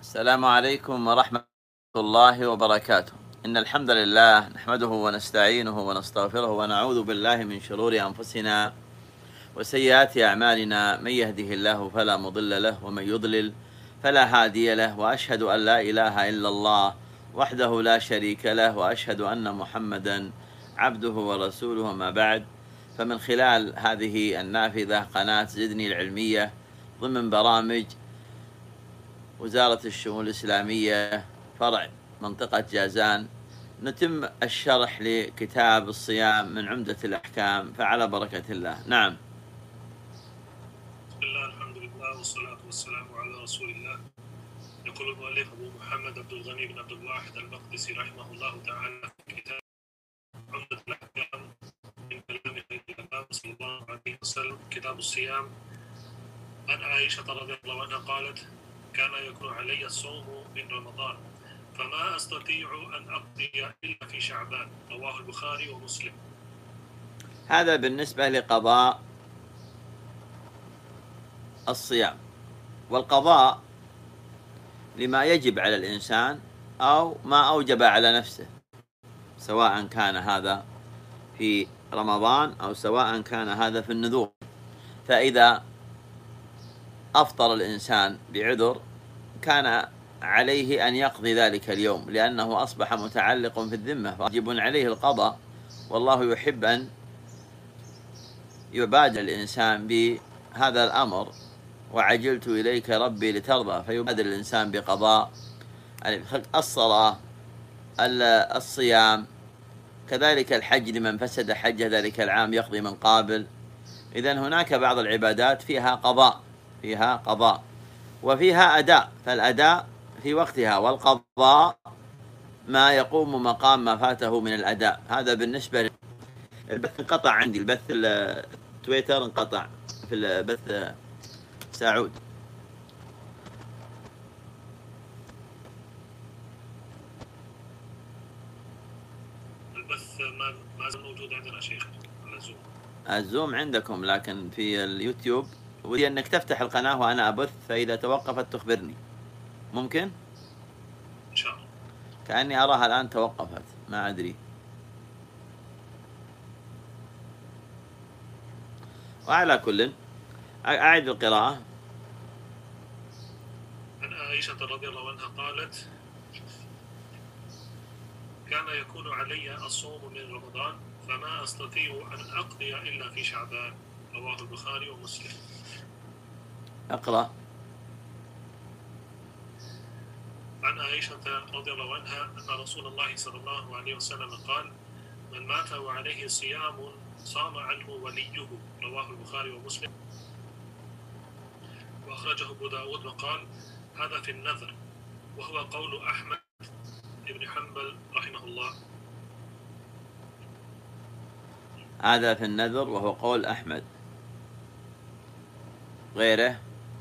السلام عليكم ورحمة الله وبركاته. إن الحمد لله نحمده ونستعينه ونستغفره ونعوذ بالله من شرور أنفسنا وسيئات أعمالنا، من يهده الله فلا مضل له ومن يضلل فلا هادي له، وأشهد أن لا إله إلا الله وحده لا شريك له، وأشهد أن محمدا عبده ورسوله. ما بعد، فمن خلال هذه النافذة قناة زدني العلمية ضمن برامج وزارة الشؤون الإسلامية فرع منطقة جازان نتم الشرح لكتاب الصيام من عمدة الأحكام، فعلى بركة الله. نعم. بسم الله، الحمد لله والصلاة والسلام على رسول الله. يقول المؤلف أبو محمد عبد الغني بن عبد الواحد المقدسي رحمه الله تعالى في كتاب عمدة الأحكام من كلام خير الأنام صلى الله عليه وسلم، كتاب الصيام. عن عائشة رضي الله عنها قالت: كان يكون علي الصوم من رمضان فما أستطيع أن أقضي إلا في شعبان، رواه البخاري ومسلم. هذا بالنسبة لقضاء الصيام، والقضاء لما يجب على الإنسان أو ما أوجب على نفسه، سواء كان هذا في رمضان أو سواء كان هذا في النذور. فإذا أفطر الإنسان بعذر كان عليه أن يقضي ذلك اليوم، لأنه أصبح متعلق في الذمة، واجب عليه القضاء. والله يحب أن يبادر الإنسان بهذا الأمر: وعجلت إليك ربي لترضى، فيبادر الإنسان بقضاء الصلاة، الصيام، كذلك الحج لمن فسد حجه ذلك العام يقضي من قابل. إذن هناك بعض العبادات فيها قضاء وفيها أداء، فالأداء في وقتها، والقضاء ما يقوم مقام ما فاته من الأداء. هذا بالنسبة البث انقطع عندي، البث التويتر انقطع في البث سعود. البث ما زال موجود عندنا شيخ على زوم. الزوم عندكم، لكن في اليوتيوب ودي أنك تفتح القناة وأنا أبث، فإذا توقفت تخبرني. ممكن؟ إن شاء الله. كأني أراها الآن توقفت، ما أدري. وعلى كل أعد القراءة. عن عائشة رضي الله عنها قالت: كان يكون علي الصوم من رمضان فما أستطيع أن أقضي إلا في شعبان، رواه البخاري ومسلم. أقرأ. عن عائشة رضي الله عنها أن رسول الله صلى الله عليه وسلم قال: من مات وعليه صيام صام عنه وليه، رواه البخاري ومسلم. وأخرجه أبو داود وقال: هذا في النذر، وهو قول أحمد بن حنبل رحمه الله. هذا في النذر وهو قول أحمد. غيره؟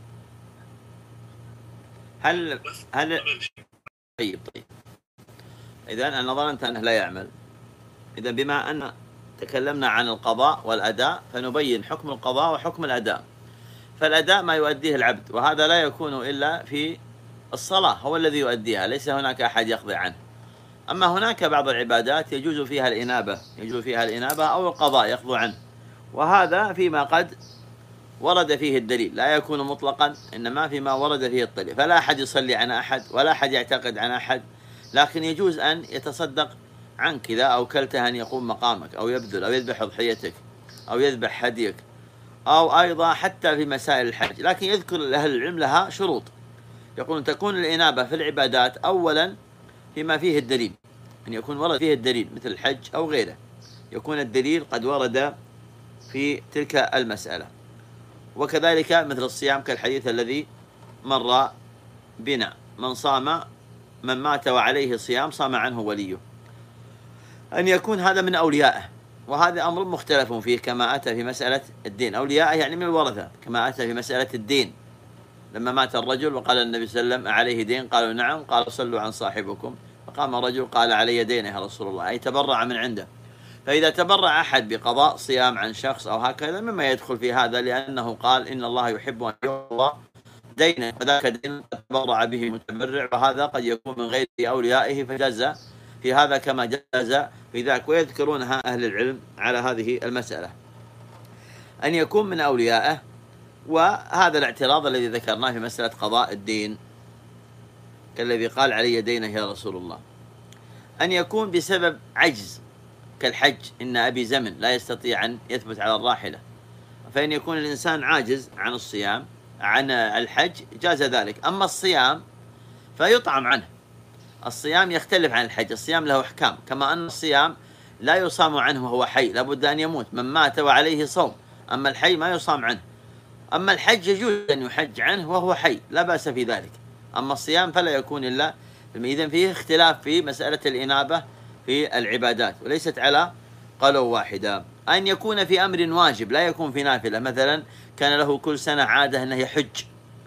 هل طيب إذن أنا ظننت أنه لا يعمل. إذن بما أن تكلمنا عن القضاء والأداء فنبين حكم القضاء وحكم الأداء. فالأداء ما يؤديه العبد، وهذا لا يكون إلا في الصلاة، هو الذي يؤديها، ليس هناك أحد يقضي عنه. أما هناك بعض العبادات يجوز فيها الإنابة أو القضاء يقضي عنه، وهذا فيما قد ورد فيه الدليل، لا يكون مطلقا، إنما فيما ورد فيه الدليل. فلا أحد يصلي عن أحد ولا أحد يعتقد عن أحد، لكن يجوز أن يتصدق عنك إذا أوكلته أن يقوم مقامك، أو يبذل، أو يذبح أضحيتك، أو يذبح هديك، أو أيضا حتى في مسائل الحج. لكن يذكر أهل العلم لها شروط، يقولون تكون الإنابة في العبادات أولا فيما فيه الدليل، أن يكون ورد فيه الدليل مثل الحج أو غيره، يكون الدليل قد ورد في تلك المسألة. وكذلك مثل الصيام كالحديث الذي مر بنا: من مات وعليه صيام صام عنه وليه. أن يكون هذا من أوليائه، وهذا أمر مختلف فيه كما أتى في مسألة الدين. أوليائه يعني من الورثة، كما أتى في مسألة الدين لما مات الرجل وقال النبي صلى الله عليه وسلم: أعليه دين؟ قالوا نعم. قال: صلوا عن صاحبكم. فقام رجل قال: علي دين يا رسول الله، أي تبرع من عنده. فإذا تبرع أحد بقضاء صيام عن شخص أو هكذا مما يدخل في هذا، لأنه قال: إن الله يحب أن يقضى دينا فذاك دين قد تبرع به متبرع، وهذا قد يكون من غير أوليائه فجاز في هذا كما جاز في ذاك. ويذكرونها أهل العلم على هذه المسألة، أن يكون من أوليائه. وهذا الاعتراض الذي ذكرناه في مسألة قضاء الدين كالذي قال علي دينه يا رسول الله، أن يكون بسبب عجز كالحج، إن أبي زمن لا يستطيع أن يثبت على الراحلة، فإن يكون الإنسان عاجز عن الصيام عن الحج جاز ذلك. أما الصيام فيطعم عنه، الصيام يختلف عن الحج، الصيام له أحكام، كما أن الصيام لا يصام عنه وهو حي، لابد أن يموت من مات وعليه صوم، أما الحي ما يصام عنه. أما الحج يجوز أن يحج عنه وهو حي، لا بأس في ذلك. أما الصيام فلا يكون إلا. إذن فيه اختلاف في مسألة الإنابة في العبادات، وليست على قولة واحدة. أن يكون في أمر واجب لا يكون في نافلة، مثلا كان له كل سنة عادة أنه يحج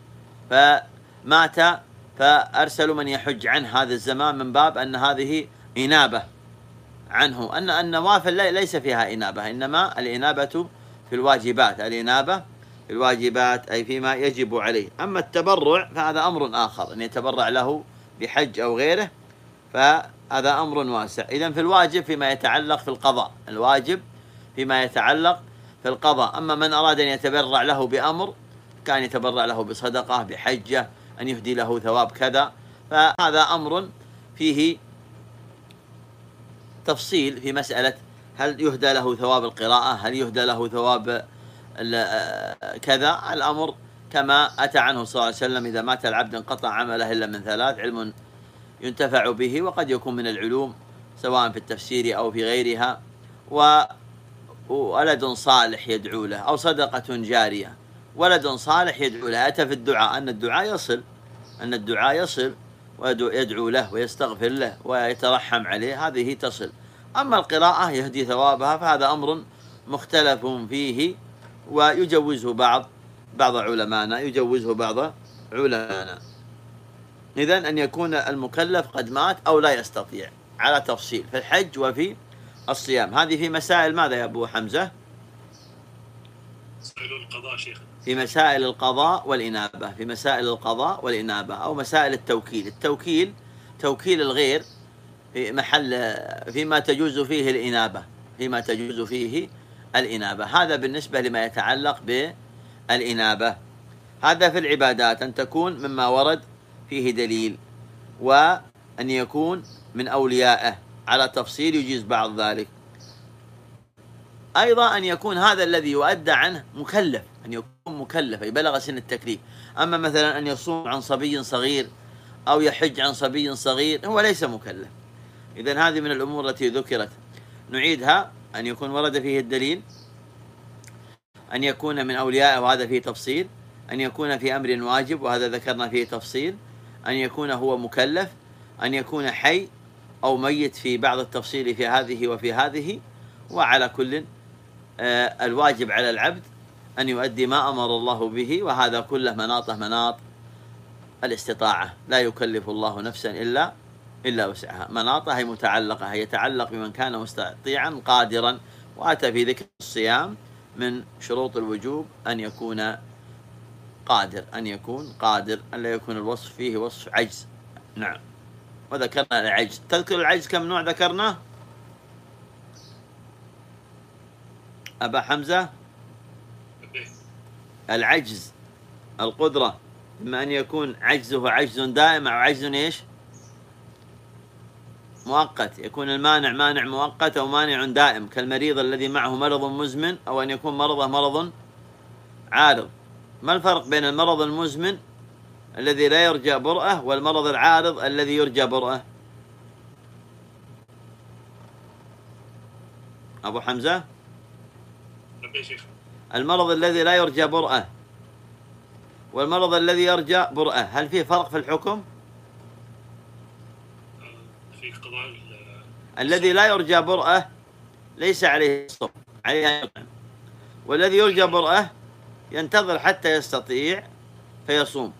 فمات فأرسلوا من يحج عنه هذا الزمان، من باب أن هذه إنابة عنه. أن النوافل ليس فيها إنابة، إنما الإنابة في الواجبات، الإنابة في الواجبات أي فيما يجب عليه. أما التبرع فهذا أمر آخر، أن يتبرع له بحج أو غيره، فهذا أمر واسع. إذن في الواجب فيما يتعلق في القضاء، الواجب فيما يتعلق في القضاء. أما من أراد أن يتبرع له بأمر، كان يتبرع له بصدقة، بحجة، أن يهدي له ثواب كذا، فهذا أمر فيه تفصيل في مسألة هل يهدى له ثواب القراءة، هل يهدى له ثواب كذا. الأمر كما أتى عنه صلى الله عليه وسلم: إذا مات العبد انقطع عمله إلا من ثلاث: علم ينتفع به، وقد يكون من العلوم سواء في التفسير أو في غيرها، وولد صالح يدعو له، أو صدقة جارية. ولد صالح يدعو له، أتى في الدعاء أن الدعاء يصل ويدعو له ويستغفر له ويترحم عليه، هذه تصل. أما القراءة يهدي ثوابها فهذا أمر مختلف فيه، ويجوزه بعض علمانا، إذن أن يكون المكلف قد مات أو لا يستطيع، على تفصيل في الحج وفي الصيام. هذه في مسائل ماذا يا أبو حمزة؟ مسائل القضاء شيخ. في مسائل القضاء والإنابة، في مسائل القضاء والإنابة، أو مسائل التوكيل. توكيل الغير في محل فيما تجوز فيه الإنابة، هذا بالنسبة لما يتعلق بالإنابة. هذا في العبادات، أن تكون مما ورد فيه دليل، وأن يكون من أوليائه على تفصيل يجيز بعض ذلك. أيضا أن يكون هذا الذي يؤدى عنه مكلف، أن يكون مكلف أي بلغ سن التكليف. أما مثلا أن يصوم عن صبي صغير أو يحج عن صبي صغير هو ليس مكلف. إذن هذه من الأمور التي ذكرت، نعيدها: أن يكون ورد فيه الدليل، أن يكون من أوليائه وهذا فيه تفصيل، أن يكون في أمر واجب وهذا ذكرنا فيه تفصيل، أن يكون هو مكلف، أن يكون حي أو ميت في بعض التفصيل في هذه وفي هذه. وعلى كل الواجب على العبد أن يؤدي ما أمر الله به، وهذا كله مناط الاستطاعة، لا يكلف الله نفسا إلا وسعها. مناطها هي متعلقة، هي يتعلق بمن كان مستطيعا قادرا. وأتى في ذكر الصيام من شروط الوجوب أن يكون قادر، أن لا يكون الوصف فيه وصف عجز. نعم. وذكرنا العجز، تذكر العجز كم نوع ذكرناه أبا حمزة؟ العجز القدرة، إما أن يكون عجزه عجز دائم أو عجز إيش؟ مؤقت. يكون المانع مانع مؤقت أو مانع دائم، كالمريض الذي معه مرض مزمن، أو أن يكون مرضه مرض عارض. ما الفرق بين المرض المزمن الذي لا يرجى برؤه والمرض العارض الذي يرجى برؤه؟ أبو حمزة؟ المرض الذي لا يرجى برؤه والمرض الذي يرجى برؤه، هل فيه فرق في الحكم؟ في قضاء الذي لا يرجى برؤه ليس عليه الصوم، عليه أن يطعم، والذي يرجى برؤه ينتظر حتى يستطيع فيصوم.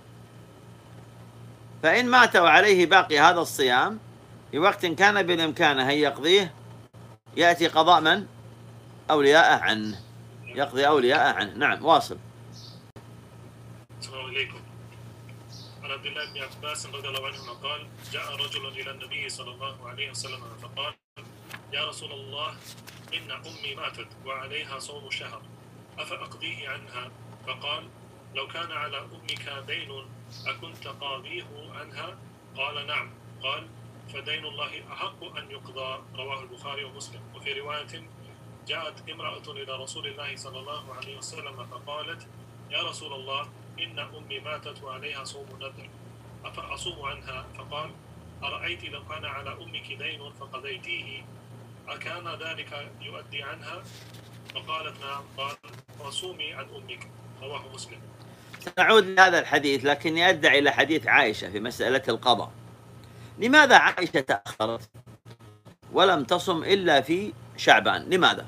فإن مات وعليه باقي هذا الصيام في وقت كان بالإمكان أن يقضيه، يأتي قضاء من؟ أولياءه عنه، يقضي أولياءه عنه. نعم، واصل. السلام عليكم. عن عبد الله بن عباس رضي الله عنهما قال جاء رجل إلى النبي صلى الله عليه وسلم فقال يا رسول الله إن أمي ماتت وعليها صوم شهر أفأقضيه عنها؟ فقال لو كان على أمك دين أكنت قاضيه عنها؟ قال نعم. قال فدين الله أحق أن يقضى. رواه البخاري ومسلم. وفي رواية جاءت امرأة إلى رسول الله صلى الله عليه وسلم فقالت يا رسول الله إن أمي ماتت وعليها صوم نذر أفأصوم عنها؟ فقال أرأيت لو كان على أمك دين فقضيتيه أكان ذلك يؤدي عنها؟ فقالت نعم. قال فصومي عن أمك. رواه مسلم. سنعود لهذا الحديث، لكني أرجع إلى حديث عائشة في مسألة القضاء. لماذا عائشة تأخرت ولم تصم إلا في شعبان؟ لماذا؟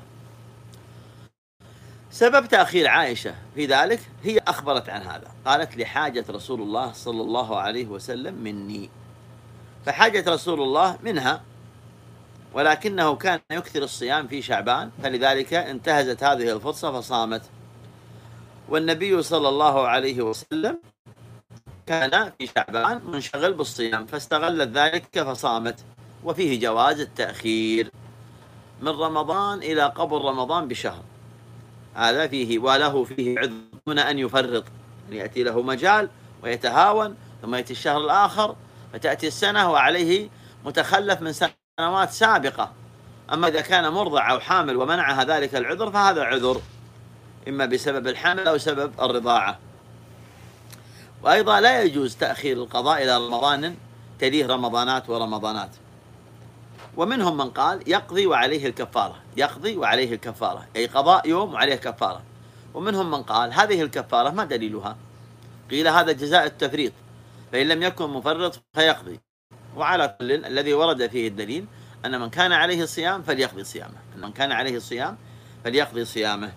سبب تأخير عائشة في ذلك هي أخبرت عن هذا، قالت لحاجة رسول الله صلى الله عليه وسلم مني، فحاجة رسول الله منها، ولكنه كان يكثر الصيام في شعبان، فلذلك انتهزت هذه الفرصة فصامت. والنبي صلى الله عليه وسلم كان في شعبان منشغل بالصيام فاستغلت ذلك فصامت. وفيه جواز التأخير من رمضان إلى قبل رمضان بشهر، هذا فيه، وله فيه عذر دون أن يفرط، يأتي له مجال ويتهاون ثم يأتي الشهر الآخر فتأتي السنة وعليه متخلف من سنوات سابقة. أما إذا كان مرضع أو حامل ومنعها ذلك العذر فهذا عذر إما بسبب الحمل أو سبب الرضاعة. وأيضا لا يجوز تأخير القضاء إلى رمضان تليه رمضانات ورمضانات. ومنهم من قال يقضي وعليه الكفارة، يقضي وعليه الكفارة، أي قضاء يوم وعليه كفارة. ومنهم من قال هذه الكفارة ما دليلها؟ قيل هذا جزاء التفريط، فإن لم يكن مفرط فيقضي. وعلى كل الذي ورد فيه الدليل أن من كان عليه الصيام فليقضي صيامه، من كان عليه الصيام فليقضي صيامه.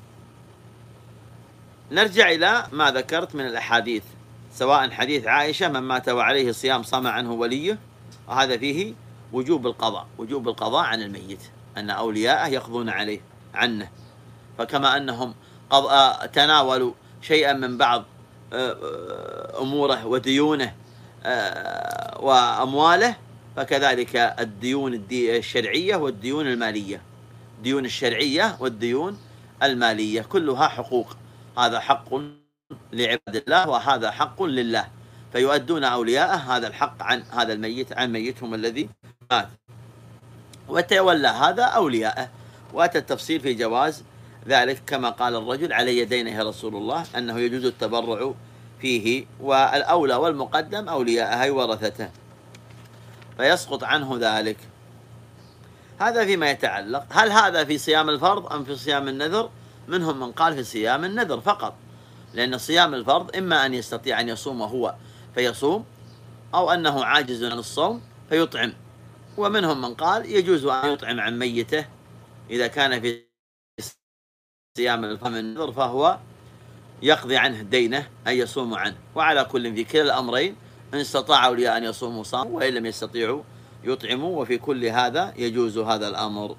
نرجع إلى ما ذكرت من الأحاديث، سواء حديث عائشة من مات وعليه صيام صام عنه وليه، وهذا فيه وجوب القضاء، وجوب القضاء عن الميت، أن أولياءه يقضون عليه عنه. فكما أنهم تناولوا شيئا من بعض أموره وديونه وأمواله، فكذلك الديون الشرعية والديون المالية، الديون الشرعية والديون المالية كلها حقوق، هذا حق لعباد الله وهذا حق لله، فيؤدون أولياءه هذا الحق عن هذا الميت، عن ميتهم الذي مات، وتولى هذا أولياءه. وأتى التفصيل في جواز ذلك كما قال الرجل على يدينا يا رسول الله أنه يجوز التبرع فيه، والأولى والمقدم أولياءه ورثته، فيسقط عنه ذلك. هذا فيما يتعلق، هل هذا في صيام الفرض أم في صيام النذر؟ منهم من قال في صيام النذر فقط، لأن صيام الفرض إما أن يستطيع أن يصوم هو فيصوم، أو أنه عاجز عن الصوم فيطعم. ومنهم من قال يجوز أن يطعم عن ميته إذا كان في صيام النذر، فهو يقضي عنه دينه أن يصوم عنه. وعلى كل في كلا الأمرين إن استطاع أولياء أن يصوموا صاموا، وإن لم يستطيعوا يطعموا، وفي كل هذا يجوز هذا الأمر.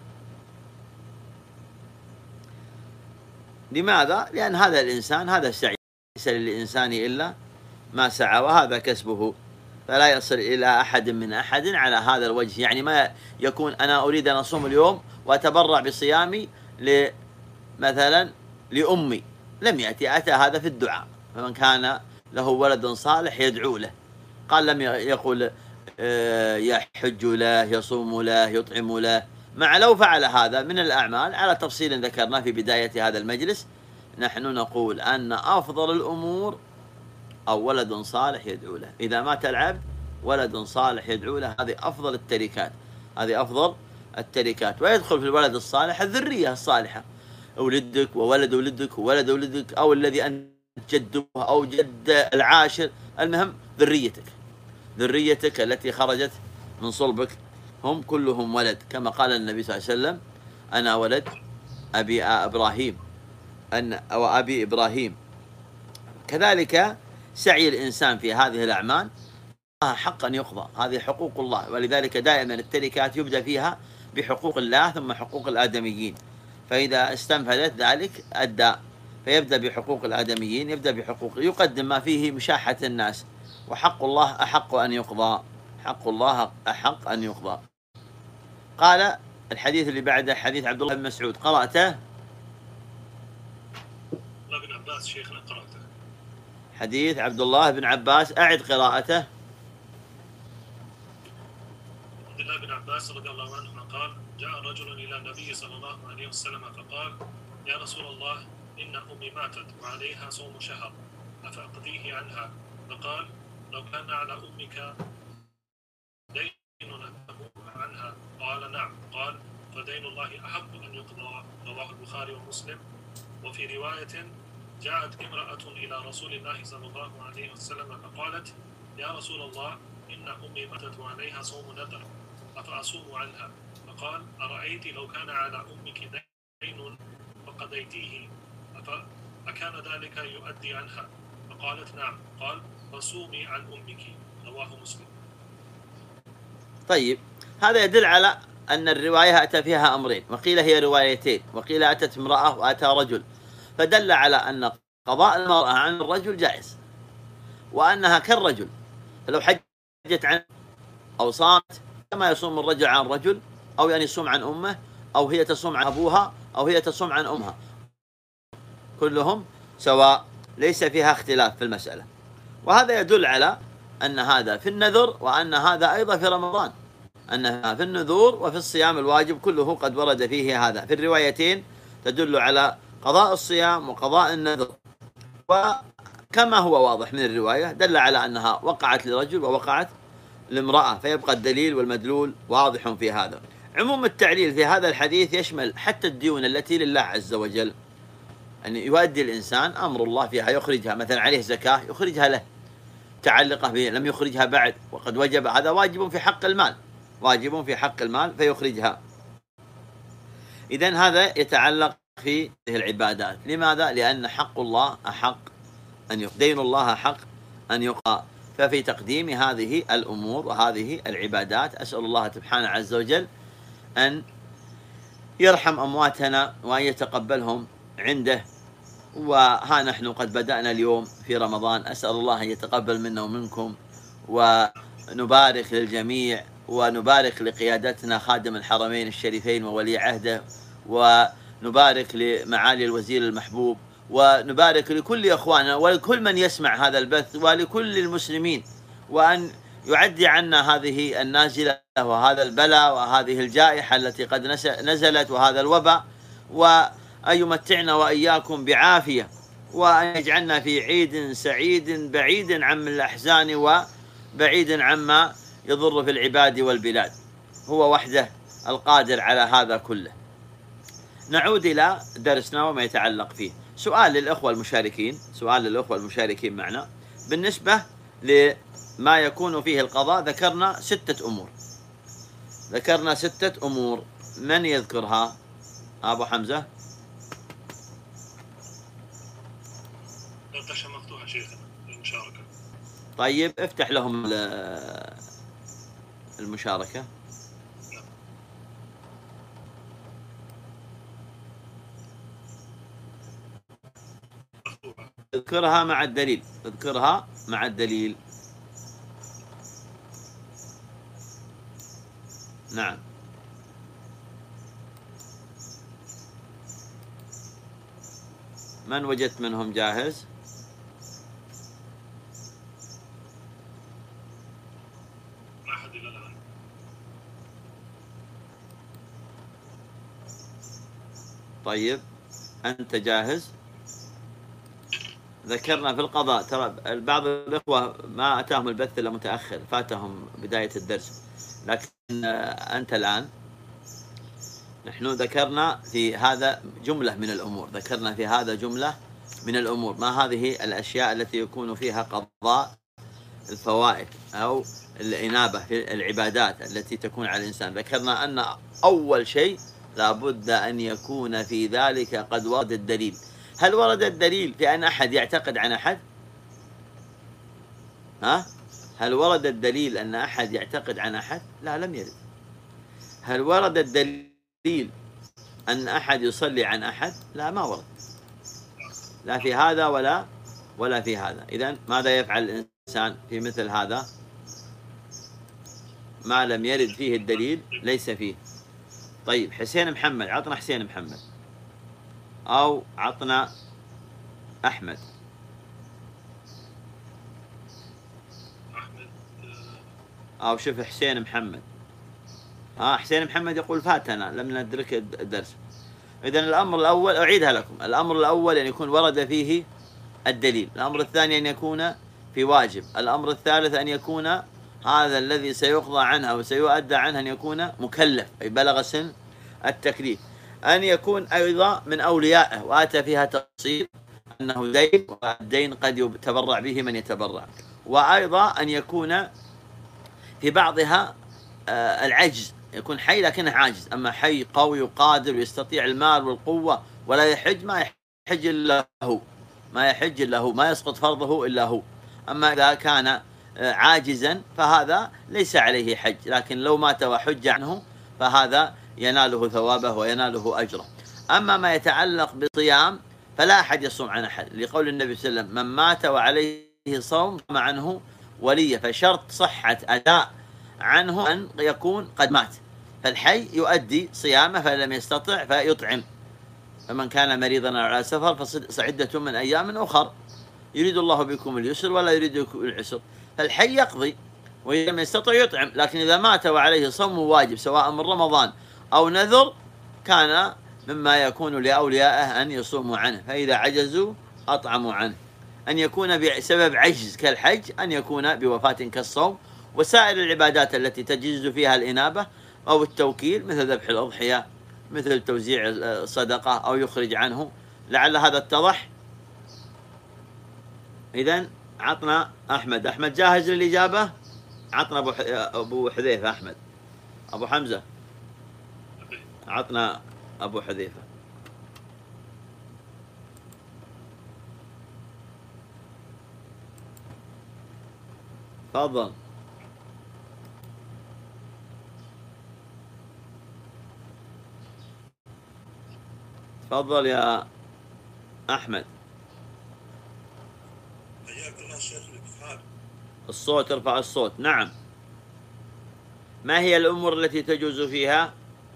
لماذا؟ لأن هذا الإنسان هذا السعي، ليس للإنسان إلا ما سعى وهذا كسبه، فلا يصل إلى أحد من أحد على هذا الوجه. يعني ما يكون أنا أريد أن أصوم اليوم وأتبرع بصيامي مثلا لأمي، لم يأتي، أتى هذا في الدعاء، فمن كان له ولد صالح يدعو له، قال لم يقول يحج له يصوم له يطعم له. مع لو فعل هذا من الأعمال على تفصيل ذكرناه في بداية هذا المجلس، نحن نقول أن أفضل الأمور أو ولد صالح يدعو له. إذا مات العبد ولد صالح يدعو له، هذه أفضل التركات، هذه أفضل التركات. ويدخل في الولد الصالح الذرية الصالحة، ولدك وولد ولدك وولد ولدك، أو الذي أنت جده أو جد العاشر، المهم ذريتك التي خرجت من صلبك هم كلهم ولد، كما قال النبي صلى الله عليه وسلم أنا ولد أبي إبراهيم أو أبي إبراهيم. كذلك سعي الإنسان في هذه الأعمال حقا يقضى، هذه حقوق الله، ولذلك دائما التركات يبدأ فيها بحقوق الله ثم حقوق الآدميين، فإذا استنفذت ذلك أدى، فيبدأ بحقوق الآدميين، يبدأ بحقوق، يقدم ما فيه مشاحة الناس وحق الله أحق أن يقضى، حق الله أحق أن يقضى. قال الحديث اللي بعده حديث عبد الله بن مسعود، قرأته؟ ابن عباس شيخنا قرأته. حديث عبد الله بن عباس، أعد قراءته. عبد الله بن عباس رضي الله عنهما قال: جاء رجل إلى النبي صلى الله عليه وسلم فقال: يا رسول الله، إن أمي ماتت وعليها صوم شهر، أفأقضيه عنها؟ فقال: لو كان على أمك دين عنها؟ قال: نعم. قال: فدين الله أحق أن يقضى. رواه البخاري ومسلم. وفي رواية: جاءت امرأة إلى رسول الله صلى الله عليه وسلم فقالت: يا رسول الله، إن أمي ماتت وعليها صوم نذر، أفأصوم عنها؟ فقال: أرأيت لو كان على أمك دين فقضيتيه أكان ذلك يؤدي عنها؟ فقالت: نعم. قال: فصومي عن أمك. رواه مسلم. طيب، هذا يدل على أن الرواية أتى فيها أمرين، وقيل هي روايتين، وقيل أتت امرأة وأتى رجل، فدل على أن قضاء المرأة عن الرجل جائز، وأنها كالرجل، فلو حجت عن أو صامت كما يصوم الرجل عن الرجل، أو يعني يصوم عن أمه، أو هي تصوم عن أبوها، أو هي تصوم عن أمها، كلهم سواء، ليس فيها اختلاف في المسألة. وهذا يدل على أن هذا في النذر، وأن هذا أيضا في رمضان، أنها في النذور وفي الصيام الواجب كله قد ورد فيه هذا. في الروايتين تدل على قضاء الصيام وقضاء النذر، وكما هو واضح من الرواية دل على أنها وقعت لرجل ووقعت لامرأة، فيبقى الدليل والمدلول واضح في هذا. عموم التعليل في هذا الحديث يشمل حتى الديون التي لله عز وجل، أن يؤدي الإنسان أمر الله فيها، يخرجها، مثلا عليه زكاة يخرجها له، تعلقه به لم يخرجها بعد وقد وجب، هذا واجب في حق المال، واجب في حق المال فيخرجها. إذن هذا يتعلق في العبادات. لماذا؟ لأن حق الله أحق أن يقضى، دين الله أحق أن يقضى، ففي تقديم هذه الأمور وهذه العبادات أسأل الله سبحانه عز وجل أن يرحم أمواتنا وأن يتقبلهم عنده. وها نحن قد بدأنا اليوم في رمضان، أسأل الله أن يتقبل منا ومنكم، ونبارك للجميع، ونبارك لقيادتنا خادم الحرمين الشريفين وولي عهده، ونبارك لمعالي الوزير المحبوب، ونبارك لكل أخواننا ولكل من يسمع هذا البث ولكل المسلمين، وأن يعدي عنا هذه النازلة وهذا البلاء وهذه الجائحة التي قد نزلت وهذا الوباء، وأن يمتعنا وإياكم بعافية، وأن يجعلنا في عيد سعيد بعيد عن الأحزان وبعيد عما يضر في العباد والبلاد. هو وحده القادر على هذا كله. نعود إلى درسنا وما يتعلق فيه. سؤال للأخوة المشاركين معنا بالنسبة لما يكون فيه القضاء. ذكرنا 6 أمور، من يذكرها؟ أبو حمزة. الشاشة مفتوحة شيخنا للمشاركة. طيب افتح لهم المشاركة. اذكرها مع الدليل. نعم. من وجدت منهم جاهز؟ ما أحد إلى الآن. طيب أنت جاهز؟ ذكرنا في القضاء، ترى بعض الإخوة ما أتاهم البث إلا متأخر، فاتهم بداية الدرس، لكن أنت الآن. نحن ذكرنا في هذا جملة من الأمور، ما هذه الأشياء التي يكون فيها قضاء الفوائد أو الإنابة في العبادات التي تكون على الإنسان. ذكرنا أن أول شيء لابد أن يكون في ذلك قد ورد الدليل. هل ورد الدليل في أن أحد يعتقد عن أحد؟ هل ورد الدليل أن أحد يعتقد عن أحد؟ لا، لم يرد. هل ورد الدليل أن أحد يصلي عن أحد؟ لا، ما ورد، لا في هذا ولا في هذا. إذن ماذا يفعل الإنسان في مثل هذا ما لم يرد فيه الدليل ليس فيه. طيب حسين محمد، عطنا حسين محمد، أو عطنا أحمد. أو شوف حسين محمد. حسين محمد يقول فاتنا لم ندرك الدرس. إذن الأمر الأول أعيدها لكم، الأمر الأول أن يكون ورد فيه الدليل، الأمر الثاني أن يكون في واجب، الأمر الثالث أن يكون هذا الذي سيقضى عنه أو سيؤدى عنه أن يكون مكلف أي بلغ سن التكليف، أن يكون أيضا من أوليائه، وآتى فيها تفصيل أنه دين، والدين قد يتبرع به من يتبرع، وأيضا أن يكون في بعضها العجز، يكون حي لكنه عاجز، أما حي قوي وقادر ويستطيع المال والقوة ولا يحج، ما يحج إلا هو، ما يحج إلا هو، ما يسقط فرضه إلا هو. أما إذا كان عاجزا فهذا ليس عليه حج، لكن لو مات وحج عنه فهذا يناله ثوابه ويناله أجره. أما ما يتعلق بصيام فلا أحد يصوم عن أحد، لقول النبي صلى الله عليه وسلم: من مات وعليه صوم صام عنه وليه، فشرط صحة أداء عنه أن يكون قد مات، فالحي يؤدي صيامه، فلم يستطع فيطعم، فمن كان مريضا أو على سفر فعدة من أيام أخر، يريد الله بكم اليسر ولا يريد بكم العسر، فالحي يقضي وإذا لم يستطع يطعم. لكن إذا مات وعليه صوم واجب سواء من رمضان أو نذر كان مما يكون لأوليائه أن يصوموا عنه، فإذا عجزوا أطعموا عنه. أن يكون بسبب عجز كالحج، أن يكون بوفاة كالصوم، وسائر العبادات التي تجوز فيها الإنابة أو التوكيل مثل ذبح الأضحية، مثل توزيع الصدقة أو يخرج عنه. لعل هذا اتضح. إذن عطنا أحمد. أحمد جاهز للإجابة؟ عطنا أبو حذيفة. أحمد. أبو حمزة عطنا أبو حذيفة. تفضل. تفضل يا أحمد. الصوت، ارفع الصوت. نعم. ما هي الأمور التي تجوز فيها؟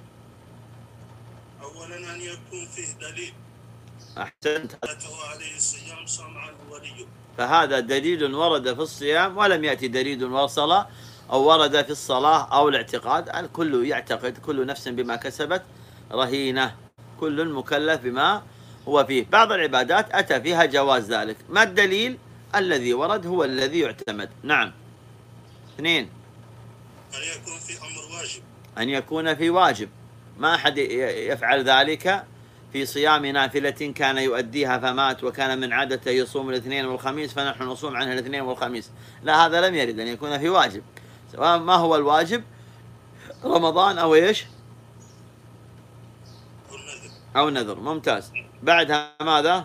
أولا أن يكون فيه دليل. أحسنت. عليه الصيام صام عنه وليه، فهذا دليل ورد في الصيام، ولم يأتي دليل وصل أو ورد في الصلاة أو الاعتقاد. الكل يعتقد، كل نفس بما كسبت رهينة، كل مكلف بما هو فيه. بعض العبادات أتى فيها جواز ذلك، ما الدليل؟ الذي ورد هو الذي يعتمد. نعم. 2. أن يكون في أمر واجب. أن يكون في واجب، ما أحد يفعل ذلك في صيام نافلة كان يؤديها فمات وكان من عادته يصوم الاثنين والخميس فنحن نصوم عنه الاثنين والخميس، لا، هذا لم يرد. أن يكون في واجب، سواء ما هو الواجب، رمضان أو إيش أو نذر. ممتاز. بعدها ماذا؟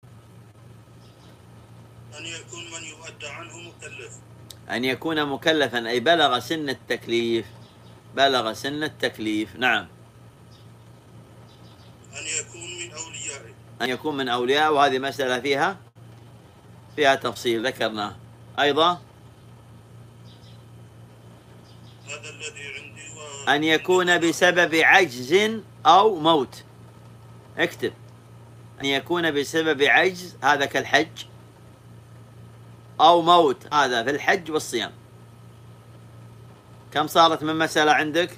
أن يكون من يؤدى عنه مكلف. أن يكون مكلفا أي بلغ سن التكليف، بلغ سن التكليف. نعم. أن يكون من أوليائه. أن يكون من أولياء، وهذه مسألة فيها تفصيل ذكرناه أيضا. هذا الذي عندي أن يكون بسبب عجز أو موت. اكتب: أن يكون بسبب عجز، هذا كالحج، أو موت، هذا في الحج والصيام. كم صارت من مسألة عندك؟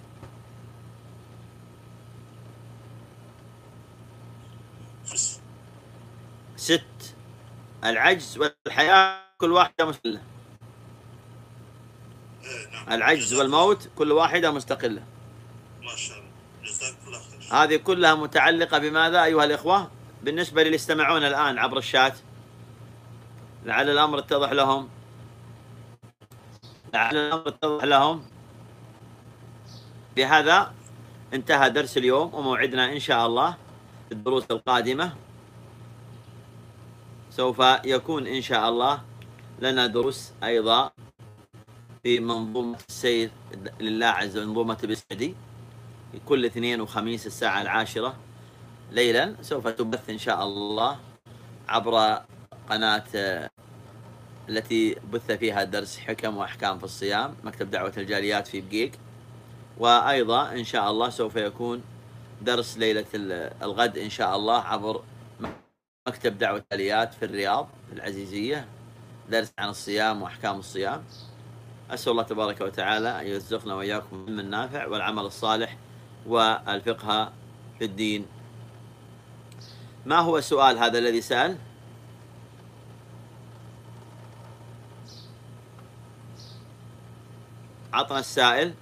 6. العجز والحياة كل واحدة مستقلة. العجز والموت كل واحدة مستقلة. ما شاء الله، جزاك الله خير. هذه كلها متعلقة بماذا أيها الإخوة؟ بالنسبة للي يستمعون الآن عبر الشات، لعل الأمر اتضح لهم، لعل الأمر اتضح لهم. بهذا انتهى درس اليوم، وموعدنا إن شاء الله في الدروس القادمة سوف يكون إن شاء الله لنا دروس أيضا في منظومة السير لله عز وجل، منظومة بالسعدي، كل اثنين وخميس الساعة 10 ليلا، سوف تبث إن شاء الله عبر قناة التي بث فيها درس حكم وأحكام في الصيام، مكتب دعوة الجاليات في بقيق. وأيضا إن شاء الله سوف يكون درس ليلة الغد إن شاء الله عبر مكتب دعوة الجاليات في الرياض في العزيزية، درس عن الصيام وأحكام الصيام. أسأل الله تبارك وتعالى أن يرزقنا وإياكم العلم النافع والعمل الصالح والفقه في الدين. ما هو السؤال هذا الذي سأل؟ عطنا السائل.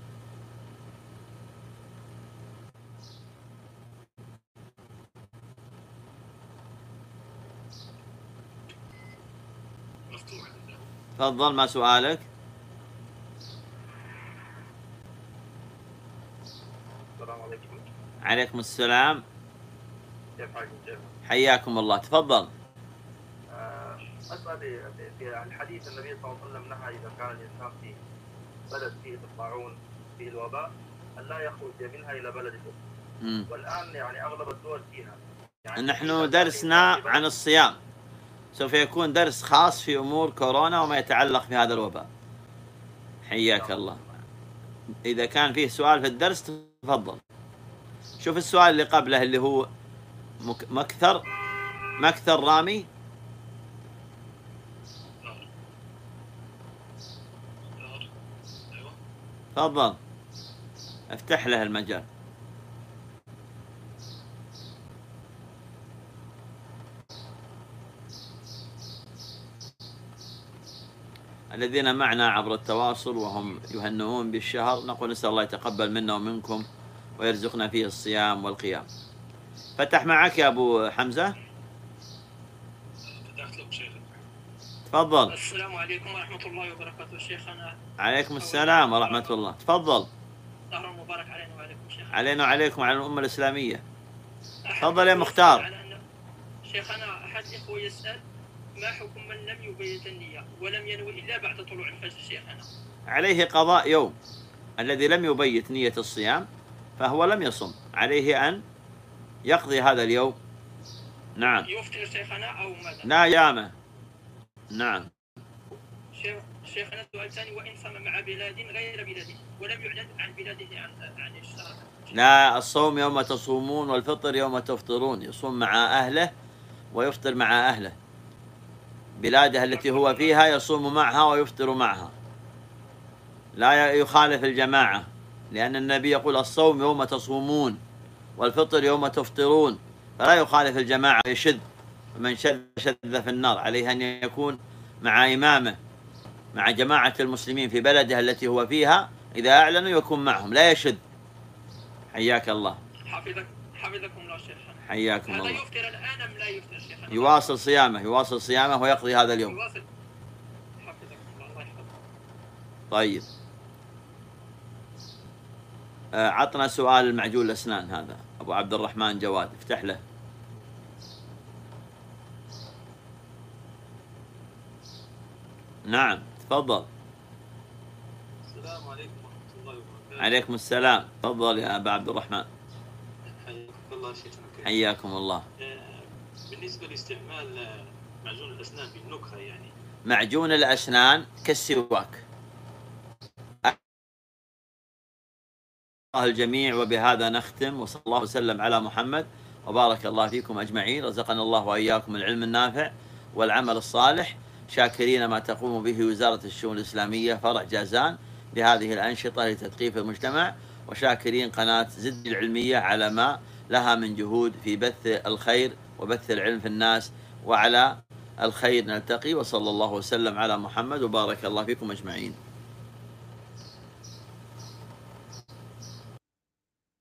تفضل، ما سؤالك؟ السلام عليكم. عليكم السلام. كيف حالكم شيخ؟ حياكم الله، تفضل. أسأل في الحديث النبي صلى الله عليه وسلم نهى إذا كان الإنسان في بلد فيه الطاعون فيه الوباء أن لا يخرج منها إلى بلد أخرى. والآن يعني أغلب الدول فيها. يعني نحن درسنا عن الصيام، سوف يكون درس خاص في أمور كورونا وما يتعلق بهذا الوباء. حياك الله. إذا كان فيه سؤال في الدرس تفضل. شوف السؤال اللي قبله اللي هو مكثر رامي. تفضل، افتح له المجال. الذين معنا عبر التواصل وهم يهنئون بالشهر، نقول نسأل الله يتقبل منا ومنكم ويرزقنا فيه الصيام والقيام. فتح معك يا أبو حمزة. فتحت لكم شيخ. تفضل. السلام عليكم ورحمة الله وبركاته شيخنا. عليكم السلام ورحمة الله. تفضل. شهر مبارك علينا وعليكم شيخنا. علينا وعليكم وعلى الأمة الإسلامية. تفضل يا مختار. شيخنا أحد إخوة يسأل ما حكم من لم يبيت النية ولم ينوي إلا بعد طلوع الفجر شيخنا؟ عليه قضاء يوم. الذي لم يبيت نية الصيام فهو لم يصم، عليه أن يقضي هذا اليوم. نعم. يفطر شيخنا أو ماذا؟ لا يامه. نعم. شيخنا سؤال ثاني، وإن صام مع بلاد غير بلاده ولم يعلن عن بلاده عن الشهر؟ لا، الصوم يوم تصومون والفطر يوم تفطرون. يصوم مع أهله ويفطر مع أهله. بلاده التي هو فيها يصوم معها ويفطر معها، لا يخالف الجماعة، لأن النبي يقول الصوم يوم تصومون والفطر يوم تفطرون، فلا يخالف الجماعة يشذ. من شذ في النار. عليه أن يكون مع إمامه مع جماعة المسلمين في بلده التي هو فيها، إذا أعلنوا يكون معهم لا يشذ. حياك الله. حفظكم الله شيخنا. حياكم الله. هذا يفطر الآن أم لا يفطر شيخنا؟ يواصل صيامه ويقضي هذا اليوم. حفظكم الله يحفظكم. طيب، عطنا سؤال المعجون الأسنان هذا أبو عبد الرحمن جواد، افتح له. نعم تفضل. السلام عليكم ورحمة الله وبركاته. عليكم السلام. تفضل يا أبا عبد الرحمن. حياكم الله شيخنا. حياكم الله. بالنسبة لاستعمال معجون الأسنان بالنكهة، يعني معجون الأسنان كالسواك. الله الجميع، وبهذا نختم، وصلى الله وسلم على محمد وبارك الله فيكم أجمعين. رزقنا الله وإياكم العلم النافع والعمل الصالح. شاكرين ما تقوم به وزارة الشؤون الإسلامية فرع جازان بهذه الأنشطة لتثقيف المجتمع، وشاكرين قناة زد العلمية على ما لها من جهود في بث الخير وبث العلم في الناس. وعلى الخير نلتقي، وصلى الله وسلم على محمد وبارك الله فيكم أجمعين.